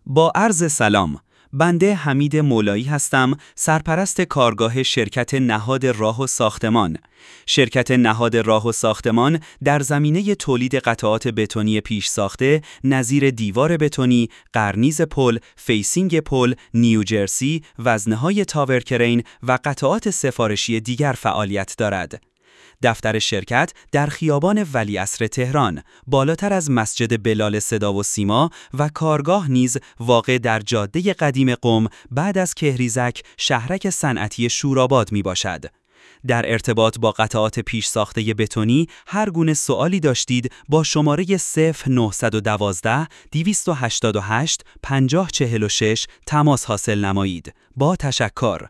با عرض سلام، بنده حمید مولایی هستم، سرپرست کارگاه شرکت نهاد راه و ساختمان. شرکت نهاد راه و ساختمان در زمینه تولید قطعات بتونی پیش ساخته نظیر دیوار بتونی، قرنیز پل، فیسینگ پل، نیوجرسی، وزنه‌های تاور کرین و قطعات سفارشی دیگر فعالیت دارد. دفتر شرکت در خیابان ولیعصر تهران، بالاتر از مسجد بلال صدا و سیما و کارگاه نیز واقع در جاده قدیم قم بعد از کهریزک شهرک صنعتی شوراباد می باشد. در ارتباط با قطعات پیش ساخته بتونی هر گونه سوالی داشتید با شماره 0912 288 5046 تماس حاصل نمایید. با تشکر.